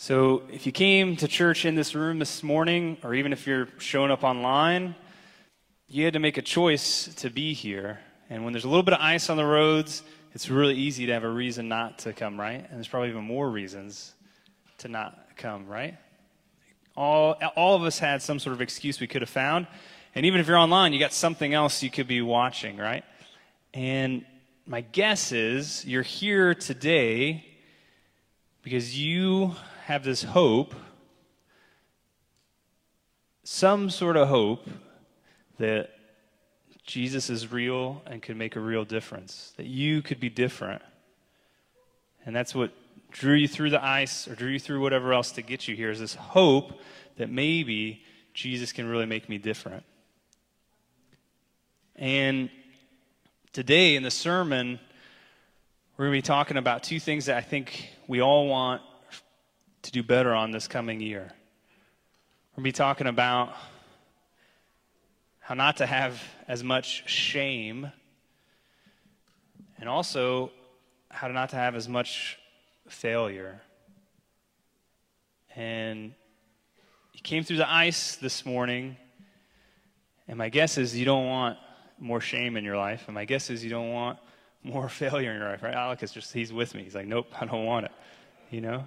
So if you came to church in this room this morning, or even if you're showing up online, you had to make a choice to be here. And when there's a little bit of ice on the roads, it's really easy to have a reason not to come, right? And there's probably even more reasons to not come, right? All of us had some sort of excuse we could have found. And even if you're online, you got something else you could be watching, right? And my guess is you're here today because you have this hope, some sort of hope that Jesus is real and could make a real difference, that you could be different. And that's what drew you through the ice or drew you through whatever else to get you here, is this hope that maybe Jesus can really make me different. And today in the sermon, we're going to be talking about two things that I think we all want to do better on this coming year. We're going to be talking about how not to have as much shame, and also how not to have as much failure. And you came through the ice this morning, and my guess is you don't want more shame in your life, and my guess is you don't want more failure in your life, right? Alec is just, he's with me. He's like, nope, I don't want it, you know?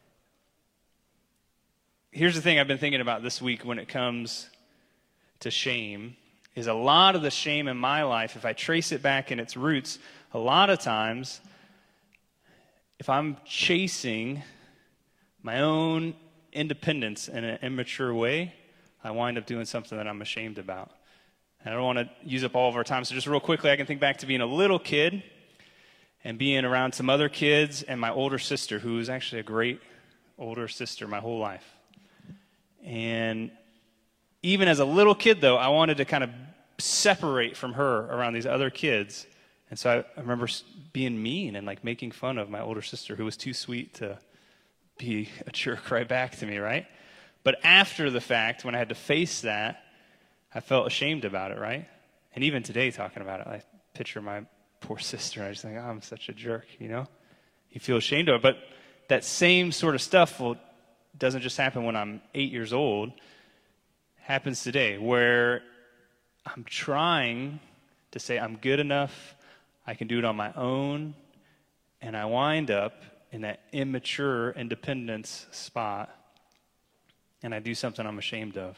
Here's the thing I've been thinking about this week when it comes to shame, is a lot of the shame in my life, if I trace it back in its roots, a lot of times, if I'm chasing my own independence in an immature way, I wind up doing something that I'm ashamed about. And I don't want to use up all of our time, so just real quickly, I can think back to being a little kid and being around some other kids and my older sister, who was actually a great older sister my whole life. And even as a little kid, though, I wanted to kind of separate from her around these other kids. And so I remember being mean and like making fun of my older sister, who was too sweet to be a jerk right back to me, right? But after the fact, when I had to face that, I felt ashamed about it, right? And even today, talking about it, I picture my poor sister, and I just think, oh, I'm such a jerk, you know? You feel ashamed of it. But that same sort of stuff doesn't just happen when I'm 8 years old. Happens today, where I'm trying to say I'm good enough, I can do it on my own, and I wind up in that immature independence spot, and I do something I'm ashamed of.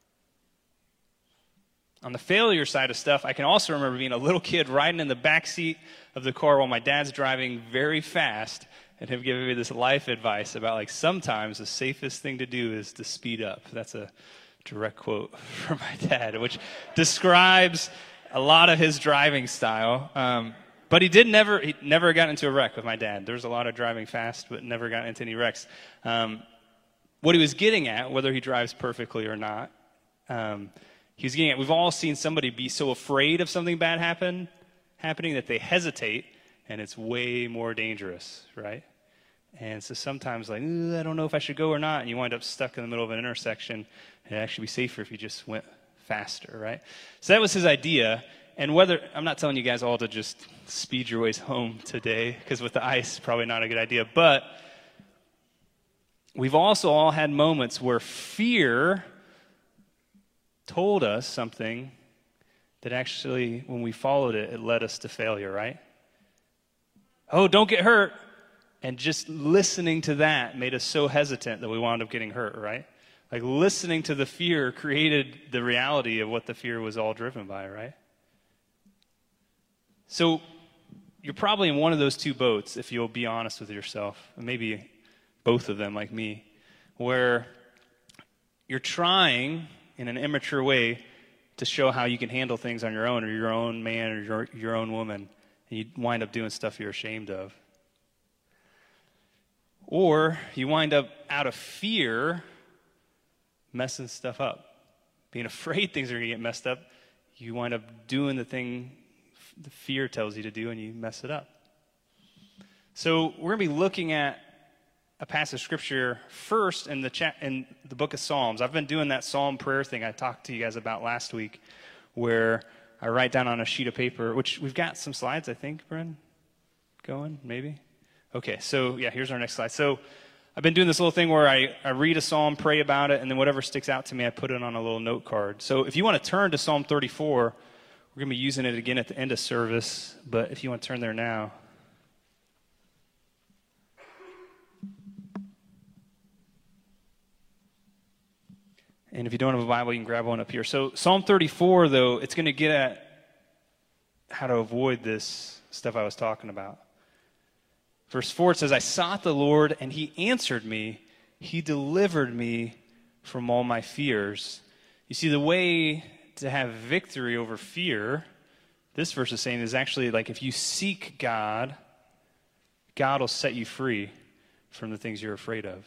On the failure side of stuff, I can also remember being a little kid riding in the back seat of the car while my dad's driving very fast, and him giving me this life advice about, like, sometimes the safest thing to do is to speed up. That's a direct quote from my dad, which describes a lot of his driving style. But he never got into a wreck with my dad. There was a lot of driving fast, but never got into any wrecks. What he was getting at, whether he drives perfectly or not, he was getting at, we've all seen somebody be so afraid of something bad happening that they hesitate, and it's way more dangerous, right? And so sometimes, like, I don't know if I should go or not, and you wind up stuck in the middle of an intersection, and it'd actually be safer if you just went faster, right? So that was his idea. And I'm not telling you guys all to just speed your ways home today, because with the ice, probably not a good idea. But we've also all had moments where fear told us something that actually, when we followed it, it led us to failure, right? Oh, don't get hurt. And just listening to that made us so hesitant that we wound up getting hurt, right? Like, listening to the fear created the reality of what the fear was all driven by, right? So you're probably in one of those two boats, if you'll be honest with yourself, and maybe both of them like me, where you're trying in an immature way to show how you can handle things on your own, or your own man, or your own woman, and you wind up doing stuff you're ashamed of. Or you wind up, out of fear, messing stuff up. Being afraid things are going to get messed up, you wind up doing the thing the fear tells you to do, and you mess it up. So we're going to be looking at a passage of Scripture first in the book of Psalms. I've been doing that Psalm prayer thing I talked to you guys about last week, where I write down on a sheet of paper, which we've got some slides, I think, Bren, going, maybe? Okay, so yeah, here's our next slide. So I've been doing this little thing where I read a psalm, pray about it, and then whatever sticks out to me, I put it on a little note card. So if you want to turn to Psalm 34, we're going to be using it again at the end of service, but if you want to turn there now. And if you don't have a Bible, you can grab one up here. So Psalm 34, though, it's going to get at how to avoid this stuff I was talking about. Verse 4, it says, I sought the Lord, and he answered me. He delivered me from all my fears. You see, the way to have victory over fear, this verse is saying, is actually like if you seek God, God will set you free from the things you're afraid of.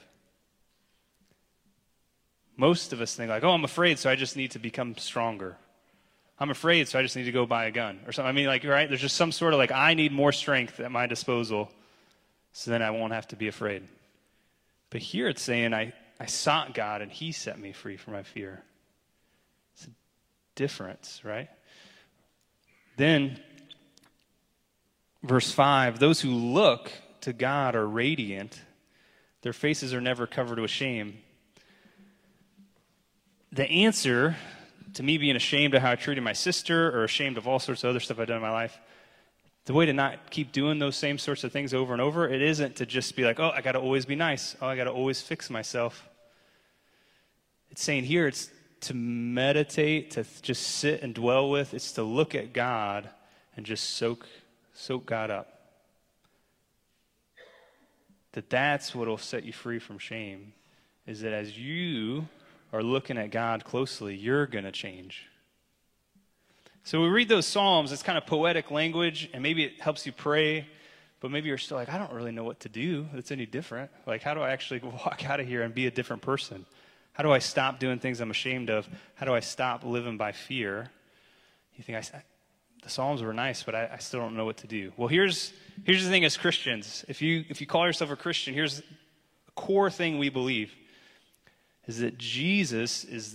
Most of us think like, oh, I'm afraid, so I just need to become stronger. I'm afraid, so I just need to go buy a gun or something. I mean, like, right? There's just some sort of like, I need more strength at my disposal so then I won't have to be afraid. But here it's saying, I sought God and he set me free from my fear. It's a difference, right? Then, verse 5, those who look to God are radiant. Their faces are never covered with shame. The answer to me being ashamed of how I treated my sister or ashamed of all sorts of other stuff I've done in my life, the way to not keep doing those same sorts of things over and over, it isn't to just be like, oh, I got to always be nice. Oh, I got to always fix myself. It's saying here it's to meditate, to just sit and dwell with. It's to look at God and just soak God up. That's what will set you free from shame, is that as you are looking at God closely, you're going to change. So we read those Psalms, it's kind of poetic language, and maybe it helps you pray, but maybe you're still like, I don't really know what to do that's any different. Like, how do I actually walk out of here and be a different person? How do I stop doing things I'm ashamed of? How do I stop living by fear? You think, the Psalms were nice, but I still don't know what to do. Well, here's the thing as Christians. If you call yourself a Christian, here's a core thing we believe, is that Jesus is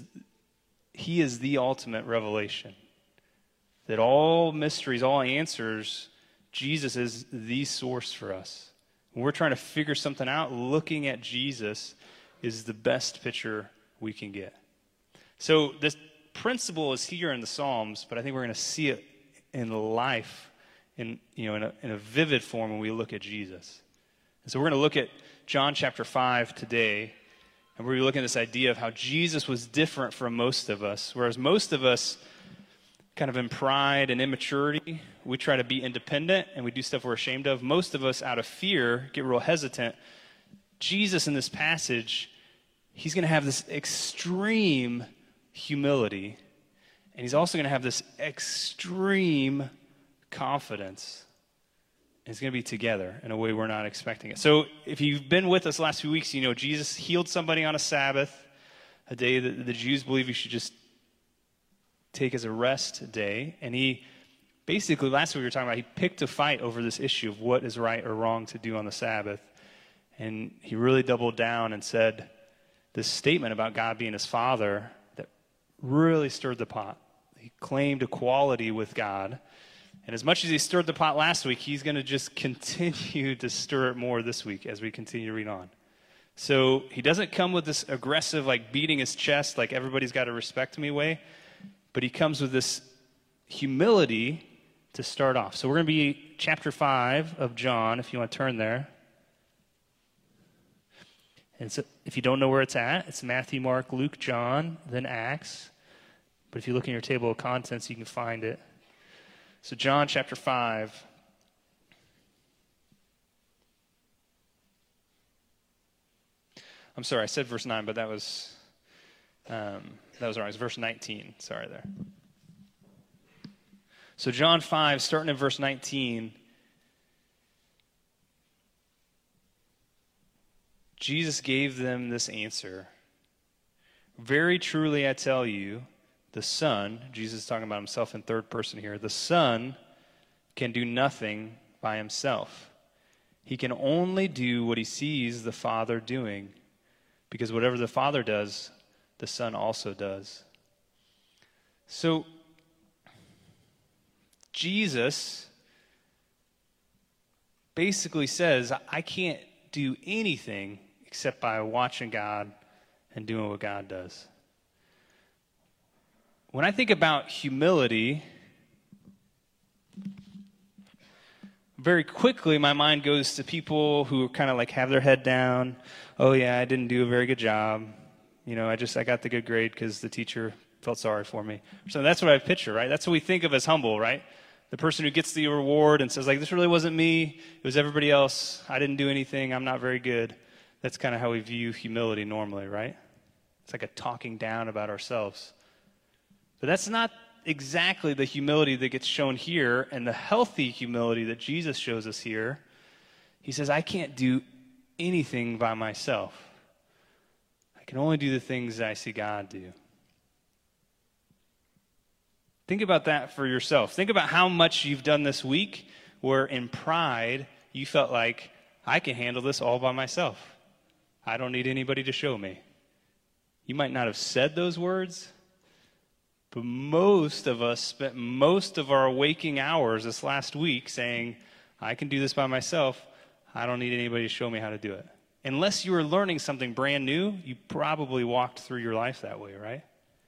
the ultimate revelation. That all mysteries, all answers, Jesus is the source for us. When we're trying to figure something out, looking at Jesus is the best picture we can get. So this principle is here in the Psalms, but I think we're going to see it in life, in a vivid form when we look at Jesus. And so we're going to look at John chapter 5 today, and we're going to look at this idea of how Jesus was different from most of us, whereas most of us, kind of in pride and immaturity, we try to be independent and we do stuff we're ashamed of. Most of us, out of fear, get real hesitant. Jesus in this passage, he's going to have this extreme humility, and he's also going to have this extreme confidence. And it's going to be together in a way we're not expecting it. So if you've been with us the last few weeks, you know Jesus healed somebody on a Sabbath, a day that the Jews believe you should just take as a rest day. And he basically, last week we were talking about, he picked a fight over this issue of what is right or wrong to do on the Sabbath. And he really doubled down and said this statement about God being his father that really stirred the pot. He claimed equality with God. And as much as he stirred the pot last week, he's going to just continue to stir it more this week as we continue to read on. So he doesn't come with this aggressive, like beating his chest, like everybody's got to respect me way. But he comes with this humility to start off. So we're going to be chapter 5 of John, if you want to turn there. And so if you don't know where it's at, it's Matthew, Mark, Luke, John, then Acts. But if you look in your table of contents, you can find it. So John chapter 5. I'm sorry, I said verse 9, but that was wrong. It's verse 19. Sorry there. So John 5, starting in verse 19, Jesus gave them this answer. Very truly I tell you, the Son, Jesus is talking about himself in third person here, the Son can do nothing by himself. He can only do what he sees the Father doing, because whatever the Father does, the Son also does. So, Jesus basically says, I can't do anything except by watching God and doing what God does. When I think about humility, very quickly my mind goes to people who kind of like have their head down. Oh yeah, I didn't do a very good job. I got the good grade because the teacher felt sorry for me. So that's what I picture, right? That's what we think of as humble, right? The person who gets the reward and says, like, this really wasn't me. It was everybody else. I didn't do anything. I'm not very good. That's kind of how we view humility normally, right? It's like a talking down about ourselves. But that's not exactly the humility that gets shown here, and the healthy humility that Jesus shows us here. He says, I can't do anything by myself. I can only do the things that I see God do. Think about that for yourself. Think about how much you've done this week where in pride you felt like, I can handle this all by myself. I don't need anybody to show me. You might not have said those words, but most of us spent most of our waking hours this last week saying, I can do this by myself. I don't need anybody to show me how to do it. Unless you were learning something brand new, you probably walked through your life that way, right?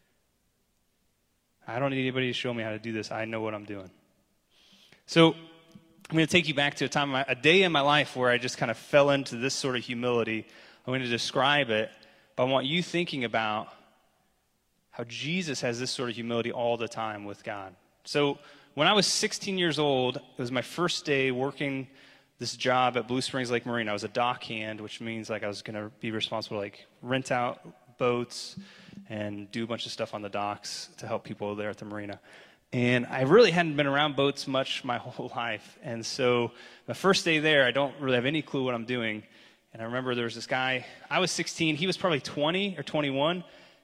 I don't need anybody to show me how to do this. I know what I'm doing. So I'm going to take you back to a day in my life where I just kind of fell into this sort of humility. I'm going to describe it, but I want you thinking about how Jesus has this sort of humility all the time with God. So when I was 16 years old, it was my first day working this job at Blue Springs Lake Marina. I was a dock hand, which means like I was going to be responsible to like rent out boats and do a bunch of stuff on the docks to help people there at the marina. And I really hadn't been around boats much my whole life. And so the first day there, I don't really have any clue what I'm doing. And I remember there was this guy, I was 16, he was probably 20 or 21,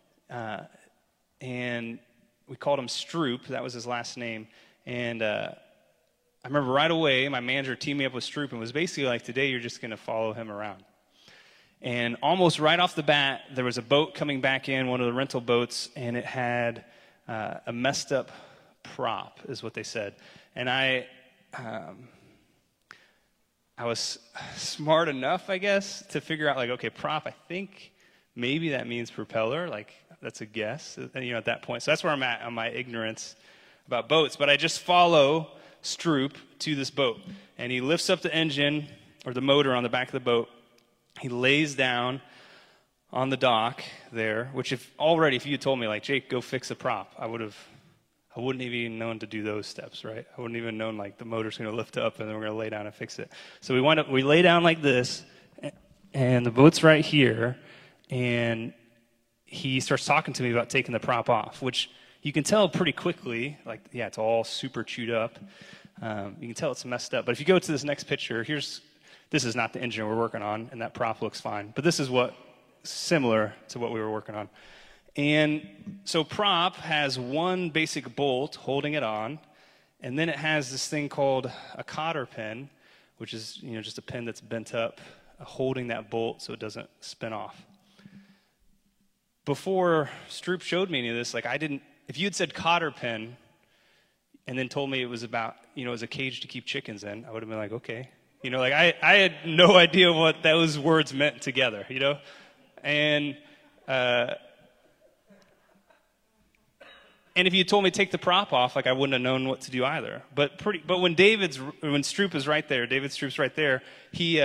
and we called him Stroop. That was his last name. And I remember right away, my manager teamed me up with Stroop and was basically like, today you're just going to follow him around. And almost right off the bat, there was a boat coming back in, one of the rental boats, and it had a messed up prop, is what they said. And I was smart enough, I guess, to figure out, like, okay, prop, I think maybe that means propeller. Like, that's a guess, at that point. So that's where I'm at on my ignorance about boats. But I just follow Stroop to this boat. And he lifts up the engine, or the motor on the back of the boat. He lays down on the dock there, which if you had told me, like, Jake, go fix a prop, I wouldn't have even known to do those steps, right? I wouldn't even known, like, the motor's going to lift up and then we're going to lay down and fix it. So we lay down like this, and the boat's right here, and he starts talking to me about taking the prop off, which you can tell pretty quickly, like, yeah, it's all super chewed up. You can tell it's messed up. But if you go to this next picture, this is not the engine we're working on, and that prop looks fine. But this is similar to what we were working on. And so prop has one basic bolt holding it on, and then it has this thing called a cotter pin, which is just a pin that's bent up, holding that bolt so it doesn't spin off. Before Stroop showed me any of this, like if you had said cotter pin and then told me it was about, it was a cage to keep chickens in, I would have been like, okay. I had no idea what those words meant together, And if you told me to take the prop off, like I wouldn't have known what to do either. But when Stroop is right there, David Stroop's right there, he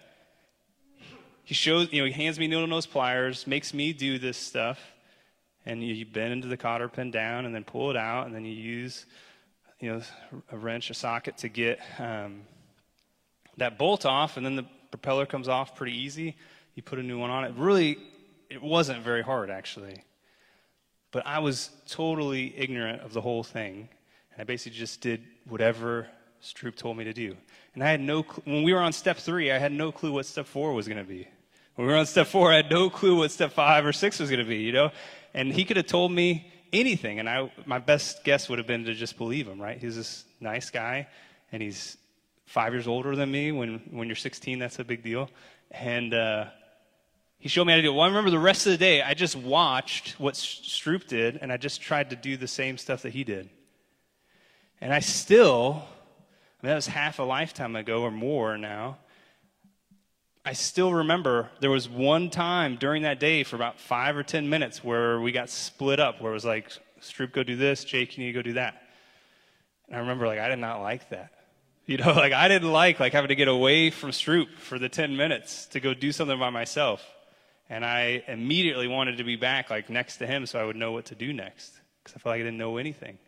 shows, he hands me needle-nose pliers, makes me do this stuff, and you bend into the cotter pin down and then pull it out, and then you use, a wrench, a socket to get that bolt off, and then the propeller comes off pretty easy. You put a new one on it. It wasn't very hard, actually. But I was totally ignorant of the whole thing, and I basically just did whatever Stroop told me to do. And I had no clue. When we were on step 3, I had no clue what step 4 was going to be. When we were on step 4, I had no clue what step 5 or 6 was going to be, And he could have told me anything, and my best guess would have been to just believe him, right? He's this nice guy, and he's 5 years older than me. When you're 16, that's a big deal. And he showed me how to do it. Well, I remember the rest of the day, I just watched what Stroop did, and I just tried to do the same stuff that he did. And that was half a lifetime ago or more now. I still remember there was one time during that day for about 5 or 10 minutes where we got split up, where it was like, Stroop, go do this, Jake, you need to go do that. And I remember, like, I did not like that. Like, I didn't like having to get away from Stroop for the 10 minutes to go do something by myself. And I immediately wanted to be back, like, next to him so I would know what to do next, because I felt like I didn't know anything.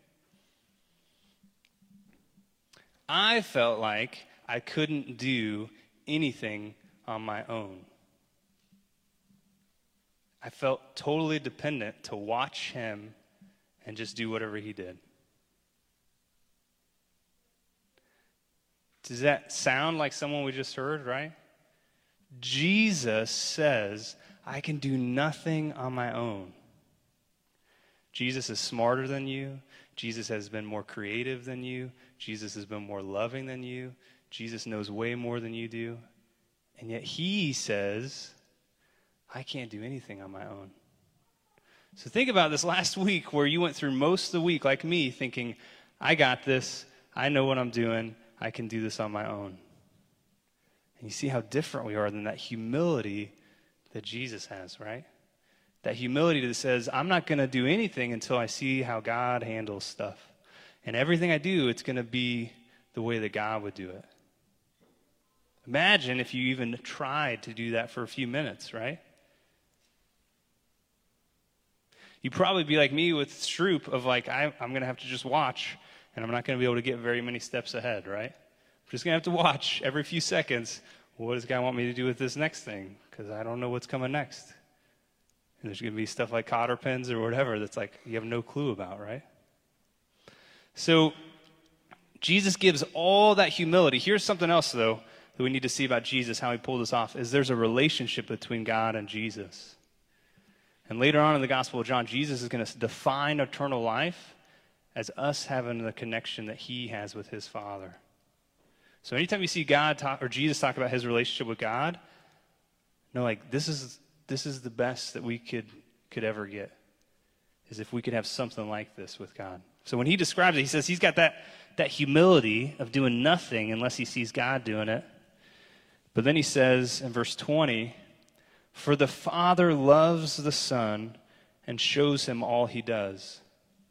I felt like I couldn't do anything on my own. I felt totally dependent to watch him and just do whatever he did. Does that sound like someone we just heard, right? Jesus says, I can do nothing on my own. Jesus is smarter than you. Jesus has been more creative than you. Jesus has been more loving than you. Jesus knows way more than you do. And yet he says, I can't do anything on my own. So think about this last week where you went through most of the week like me thinking, I got this. I know what I'm doing. I can do this on my own. And you see how different we are than that humility that Jesus has, right? That humility that says, I'm not going to do anything until I see how God handles stuff. And everything I do, it's going to be the way that God would do it. Imagine if you even tried to do that for a few minutes, right? You'd probably be like me with Stroop of like, I'm going to have to just watch, and I'm not going to be able to get very many steps ahead, right? I'm just going to have to watch every few seconds, what does God want me to do with this next thing? Because I don't know what's coming next. And there's going to be stuff like cotter pins or whatever that's like you have no clue about, right? So Jesus gives all that humility. Here's something else, though, that we need to see about Jesus, how he pulled this off, is there's a relationship between God and Jesus. And later on in the Gospel of John, Jesus is going to define eternal life as us having the connection that he has with his Father. So anytime you see God talk, or Jesus talk about his relationship with God, know like this is the best that we could ever get, is if we could have something like this with God. So when he describes it, he says he's got that humility of doing nothing unless he sees God doing it. But then he says in verse 20, for the Father loves the Son and shows him all he does.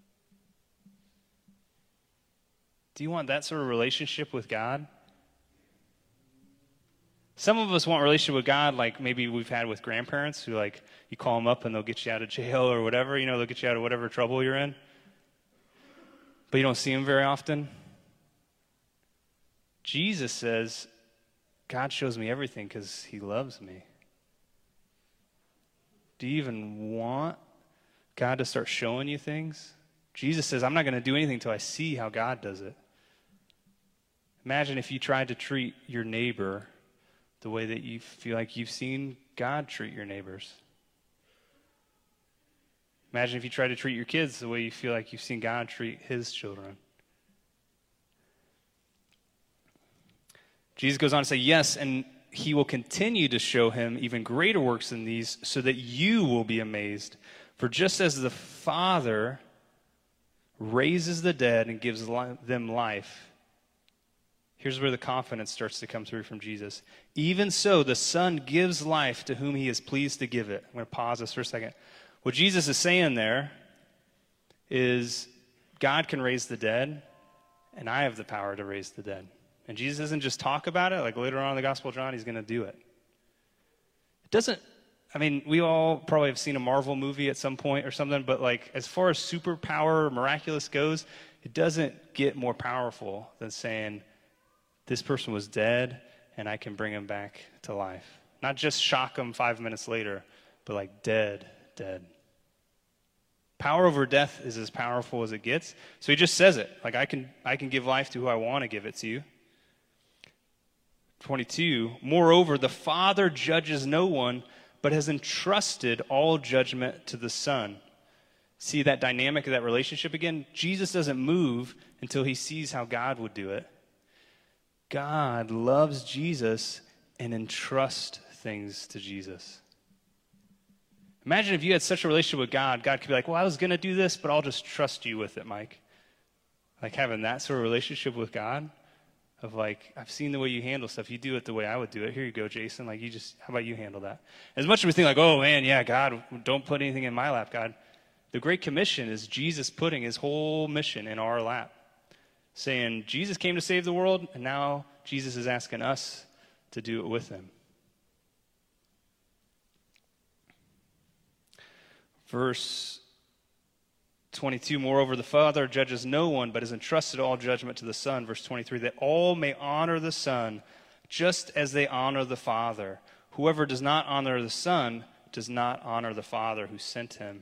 Do you want that sort of relationship with God? Some of us want a relationship with God like maybe we've had with grandparents who like you call them up and they'll get you out of jail or whatever. They'll get you out of whatever trouble you're in. But you don't see them very often. Jesus says, God shows me everything because he loves me. Do you even want God to start showing you things? Jesus says, I'm not going to do anything until I see how God does it. Imagine if you tried to treat your neighbor the way that you feel like you've seen God treat your neighbors. Imagine if you tried to treat your kids the way you feel like you've seen God treat his children. Jesus goes on to say, yes, and he will continue to show him even greater works than these so that you will be amazed. For just as the Father raises the dead and gives them life, here's where the confidence starts to come through from Jesus. Even so, the Son gives life to whom he is pleased to give it. I'm going to pause this for a second. What Jesus is saying there is God can raise the dead, and I have the power to raise the dead. And Jesus doesn't just talk about it, like later on in the Gospel of John, he's going to do it. We all probably have seen a Marvel movie at some point or something, but like as far as superpower or miraculous goes, it doesn't get more powerful than saying, this person was dead, and I can bring him back to life. Not just shock him 5 minutes later, but like dead. Power over death is as powerful as it gets. So he just says it. Like I can give life to who I want to give it to. 22, moreover, the Father judges no one, but has entrusted all judgment to the Son. See that dynamic of that relationship again? Jesus doesn't move until he sees how God would do it. God loves Jesus and entrusts things to Jesus. Imagine if you had such a relationship with God, God could be like, well, I was going to do this, but I'll just trust you with it, Mike. Like having that sort of relationship with God. of like, I've seen the way you handle stuff. You do it the way I would do it. Here you go, Jason. Like, how about you handle that? As much as we think like, oh man, yeah, God, don't put anything in my lap, God. The Great Commission is Jesus putting his whole mission in our lap, saying Jesus came to save the world, and now Jesus is asking us to do it with him. Verse 22, moreover, the Father judges no one, but has entrusted all judgment to the Son. Verse 23, that all may honor the Son just as they honor the Father. Whoever does not honor the Son does not honor the Father who sent him.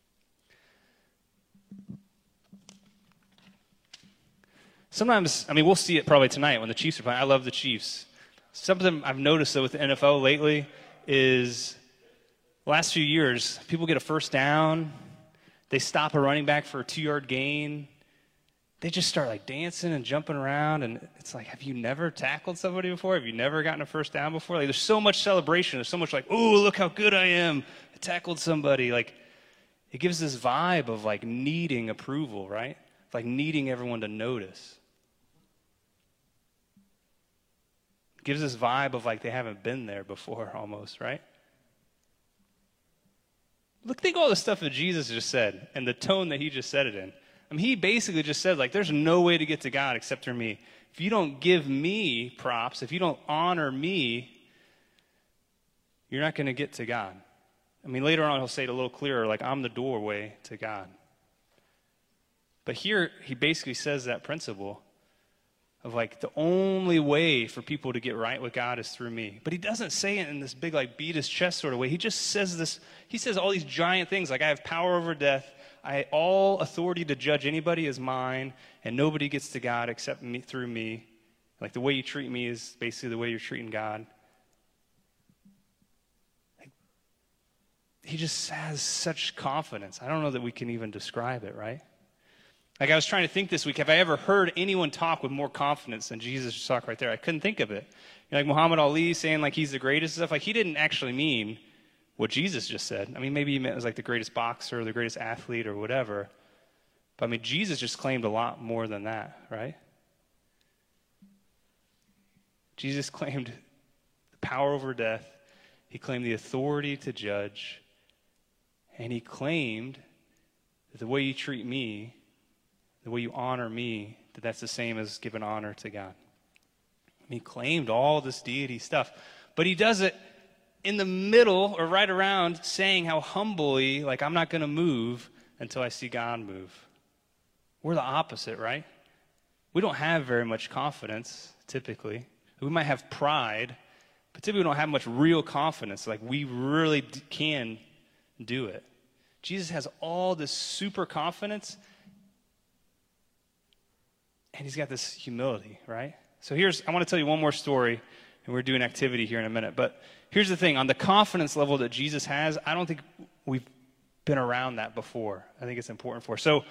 Sometimes, we'll see it probably tonight when the Chiefs are playing. I love the Chiefs. Something I've noticed, though, with the NFL lately is the last few years, people get a first down. They stop a running back for a 2-yard gain. They just start like dancing and jumping around. And it's like, have you never tackled somebody before? Have you never gotten a first down before? Like, there's so much celebration. There's so much like, oh, look how good I am. I tackled somebody. Like, it gives this vibe of like needing approval, right? Like needing everyone to notice. It gives this vibe of like they haven't been there before almost, right? Look, think all the stuff that Jesus just said and the tone that he just said it in. He basically just said, like, there's no way to get to God except through me. If you don't give me props, if you don't honor me, you're not going to get to God. Later on he'll say it a little clearer, like, I'm the doorway to God. But here he basically says that principle of like the only way for people to get right with God is through me. But he doesn't say it in this big like beat his chest sort of way. He just says this, he says all these giant things like I have power over death, all authority to judge anybody is mine, and nobody gets to God except me through me. Like the way you treat me is basically the way you're treating God. Like, he just has such confidence. I don't know that we can even describe it, right? Like I was trying to think this week, have I ever heard anyone talk with more confidence than Jesus just talked right there? I couldn't think of it. Like Muhammad Ali saying like he's the greatest and stuff. Like he didn't actually mean what Jesus just said. Maybe he meant it was like the greatest boxer or the greatest athlete or whatever. But Jesus just claimed a lot more than that, right? Jesus claimed the power over death. He claimed the authority to judge. And he claimed that the way you treat me, the way you honor me, that's the same as giving honor to God. He claimed all this deity stuff. But he does it in the middle or right around saying how humbly, like, I'm not going to move until I see God move. We're the opposite, right? We don't have very much confidence, typically. We might have pride, but typically we don't have much real confidence. Like, we really can do it. Jesus has all this super confidence, and he's got this humility, right? So I want to tell you one more story, and we're doing activity here in a minute. But here's the thing. On the confidence level that Jesus has, I don't think we've been around that before. I think it's important for us. So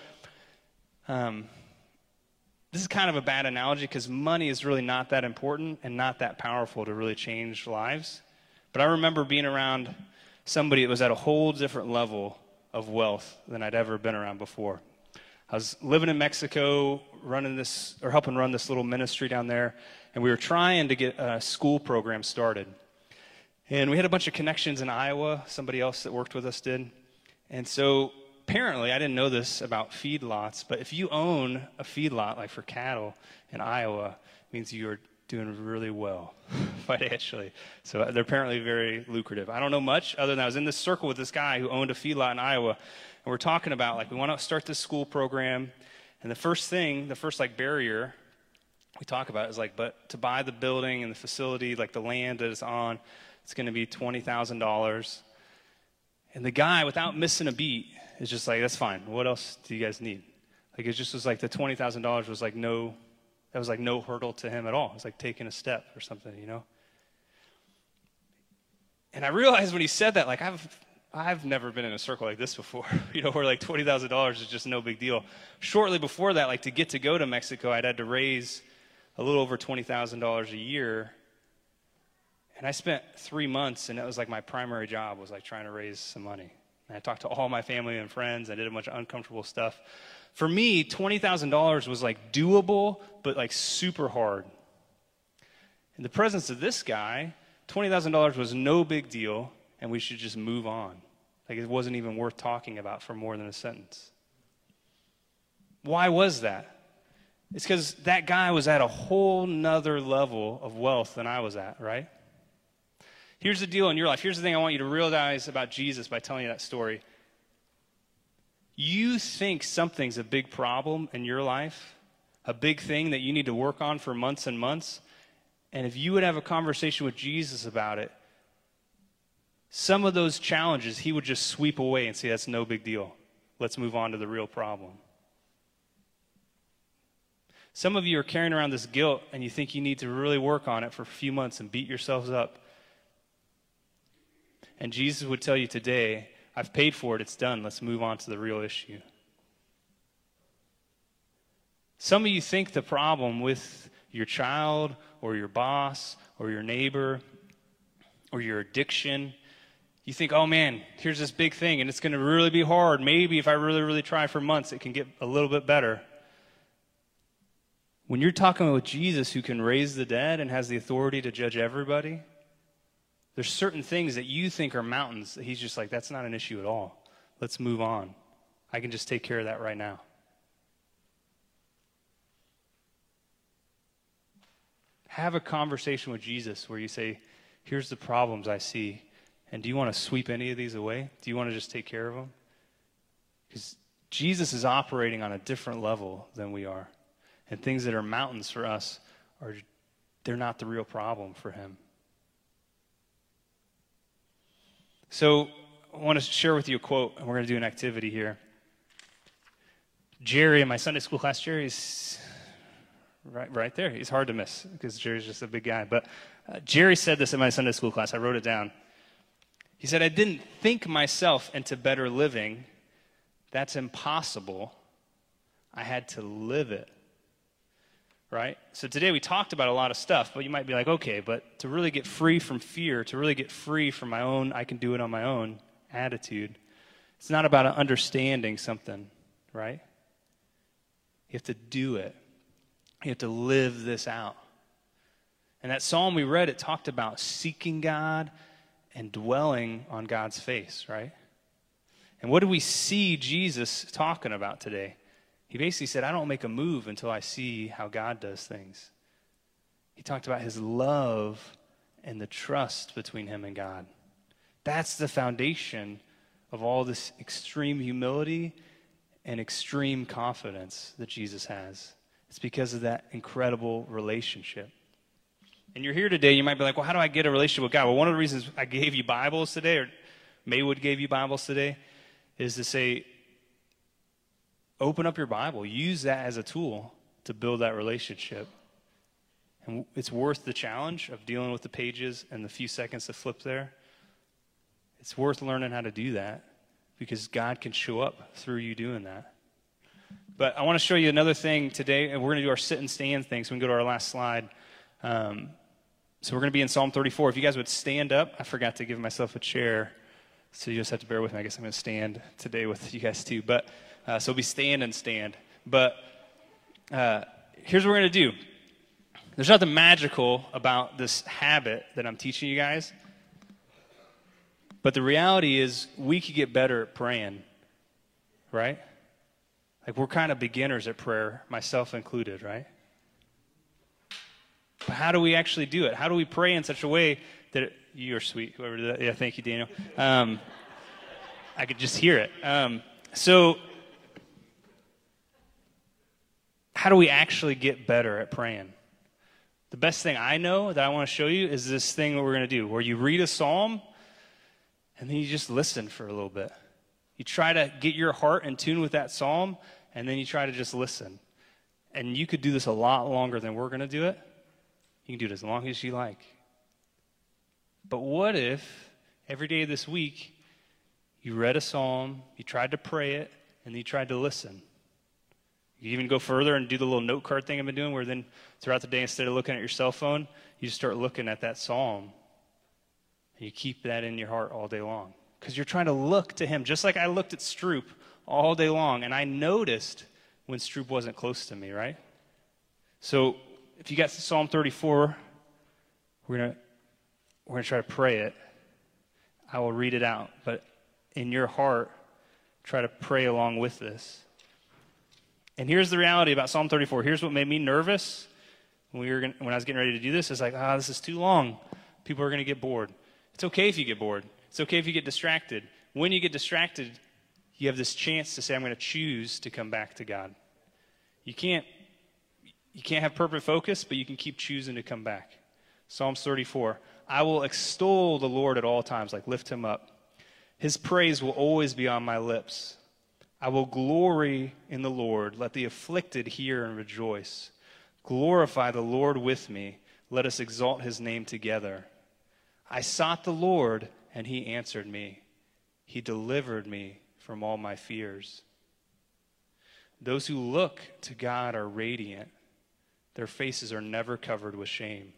this is kind of a bad analogy because money is really not that important and not that powerful to really change lives. But I remember being around somebody that was at a whole different level of wealth than I'd ever been around before. I was living in Mexico, helping run this little ministry down there, and we were trying to get a school program started. And we had a bunch of connections in Iowa. Somebody else that worked with us did. And so apparently, I didn't know this about feedlots, but if you own a feedlot, like for cattle in Iowa, it means you're doing really well financially. So they're apparently very lucrative. I don't know much other than I was in this circle with this guy who owned a feedlot in Iowa. And we're talking about, like, we want to start this school program. And the first barrier we talk about is, like, but to buy the building and the facility, like the land that it's on, it's going to be $20,000. And the guy, without missing a beat, is just like, that's fine. What else do you guys need? Like, it just was like the $20,000 was like no hurdle to him at all. It was like taking a step or something, you know? And I realized when he said that, like, I've never been in a circle like this before, you know, where like $20,000 is just no big deal. Shortly before that, like to go to Mexico, I'd had to raise a little over $20,000 a year. And I spent 3 months, and that was like my primary job was like trying to raise some money. And I talked to all my family and friends. I did a bunch of uncomfortable stuff. For me, $20,000 was like doable, but like super hard. In the presence of this guy, $20,000 was no big deal, and we should just move on. Like it wasn't even worth talking about for more than a sentence. Why was that? It's because that guy was at a whole nother level of wealth than I was at, right? Here's the deal in your life. Here's the thing I want you to realize about Jesus by telling you that story. You think something's a big problem in your life, a big thing that you need to work on for months and months, and if you would have a conversation with Jesus about it, some of those challenges he would just sweep away and say, that's no big deal. Let's move on to the real problem. Some of you are carrying around this guilt and you think you need to really work on it for a few months and beat yourselves up. And Jesus would tell you today, I've paid for it, it's done. Let's move on to the real issue. Some of you think the problem with your child or your boss or your neighbor or your addiction, you think, oh man, here's this big thing and it's going to really be hard. Maybe if I really, really try for months, it can get a little bit better. When you're talking with Jesus who can raise the dead and has the authority to judge everybody, there's certain things that you think are mountains that he's just like, that's not an issue at all. Let's move on. I can just take care of that right now. Have a conversation with Jesus where you say, here's the problems I see, and do you want to sweep any of these away? Do you want to just take care of them? Because Jesus is operating on a different level than we are. And things that are mountains for us, they're not the real problem for him. So I want to share with you a quote, and we're going to do an activity here. Jerry, in my Sunday school class, Jerry's right there. He's hard to miss because Jerry's just a big guy. But Jerry said this in my Sunday school class. I wrote it down. He said, I didn't think myself into better living. That's impossible. I had to live it. Right? So today we talked about a lot of stuff, but you might be like, okay, but to really get free from fear, to really get free from my own, I can do it on my own attitude, it's not about understanding something, right? You have to do it. You have to live this out. And that psalm we read, it talked about seeking God and dwelling on God's face, right? And what do we see Jesus talking about today? He basically said, I don't make a move until I see how God does things. He talked about his love and the trust between him and God. That's the foundation of all this extreme humility and extreme confidence that Jesus has. It's because of that incredible relationship. And you're here today, you might be like, well, how do I get a relationship with God? Well, one of the reasons I gave you Bibles today, or Maywood gave you Bibles today, is to say, open up your Bible. Use that as a tool to build that relationship. And it's worth the challenge of dealing with the pages and the few seconds to flip there. It's worth learning how to do that because God can show up through you doing that. But I want to show you another thing today, and we're going to do our sit and stand thing, so we can go to our last slide. So we're going to be in Psalm 34. If you guys would stand up, I forgot to give myself a chair, so you just have to bear with me. I guess I'm going to stand today with you guys too. But so be stand and stand. But here's what we're going to do. There's nothing magical about this habit that I'm teaching you guys. But the reality is we could get better at praying, right? Like we're kind of beginners at prayer, myself included, right? But how do we actually do it? How do we pray in such a way that you're sweet, whoever did that. Yeah, thank you, Daniel. I could just hear it. So how do we actually get better at praying? The best thing I know that I want to show you is this thing that we're going to do, where you read a psalm, and then you just listen for a little bit. You try to get your heart in tune with that psalm, and then you try to just listen. And you could do this a lot longer than we're going to do it. You can do it as long as you like. But what if every day this week you read a psalm, you tried to pray it, and then you tried to listen? You even go further and do the little note card thing I've been doing, where then throughout the day, instead of looking at your cell phone, you just start looking at that psalm. And you keep that in your heart all day long. Because you're trying to look to him, just like I looked at Stroop all day long, and I noticed when Stroop wasn't close to me, right? So if you got Psalm 34, We're going to try to pray it. I will read it out, but in your heart, try to pray along with this. And here's the reality about Psalm 34. Here's what made me nervous when I was getting ready to do this. It's like, this is too long. People are going to get bored. It's okay if you get bored. It's okay if you get distracted. When you get distracted, you have this chance to say, I'm going to choose to come back to God. You can't have perfect focus, but you can keep choosing to come back. Psalms 34. I will extol the Lord at all times, like lift him up. His praise will always be on my lips. I will glory in the Lord. Let the afflicted hear and rejoice. Glorify the Lord with me. Let us exalt his name together. I sought the Lord, and he answered me. He delivered me from all my fears. Those who look to God are radiant. Their faces are never covered with shame.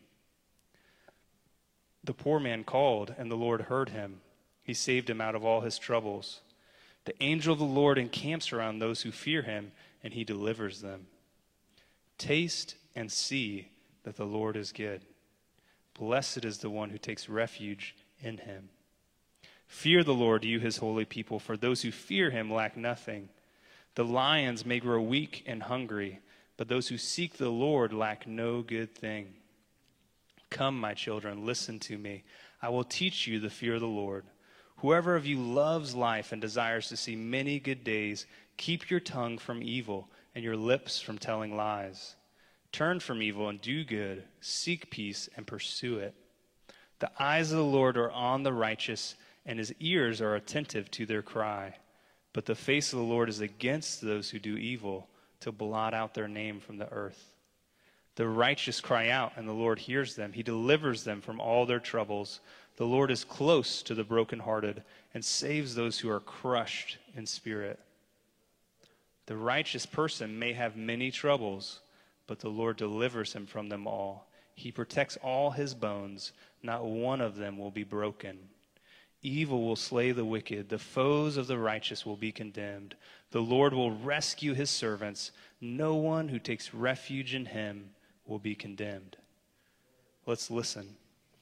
The poor man called, and the Lord heard him. He saved him out of all his troubles. The angel of the Lord encamps around those who fear him, and he delivers them. Taste and see that the Lord is good. Blessed is the one who takes refuge in him. Fear the Lord, you his holy people, for those who fear him lack nothing. The lions may grow weak and hungry, but those who seek the Lord lack no good thing. Come, my children, listen to me. I will teach you the fear of the Lord. Whoever of you loves life and desires to see many good days, keep your tongue from evil and your lips from telling lies. Turn from evil and do good. Seek peace and pursue it. The eyes of the Lord are on the righteous, and his ears are attentive to their cry. But the face of the Lord is against those who do evil, to blot out their name from the earth. The righteous cry out, and the Lord hears them. He delivers them from all their troubles. The Lord is close to the brokenhearted and saves those who are crushed in spirit. The righteous person may have many troubles, but the Lord delivers him from them all. He protects all his bones. Not one of them will be broken. Evil will slay the wicked. The foes of the righteous will be condemned. The Lord will rescue his servants. No one who takes refuge in him will be condemned. Let's listen.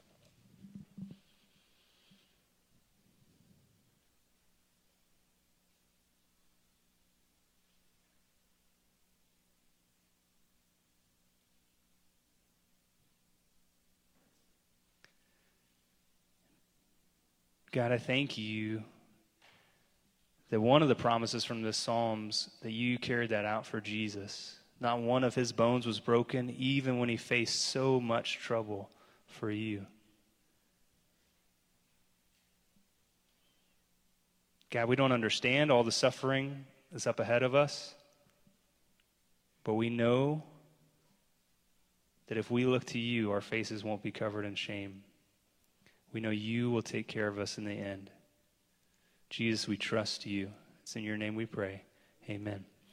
God, I thank you that one of the promises from the Psalms, that you carried that out for Jesus. Not one of his bones was broken, even when he faced so much trouble for you. God, we don't understand all the suffering that's up ahead of us, but we know that if we look to you, our faces won't be covered in shame. We know you will take care of us in the end. Jesus, we trust you. It's in your name we pray. Amen.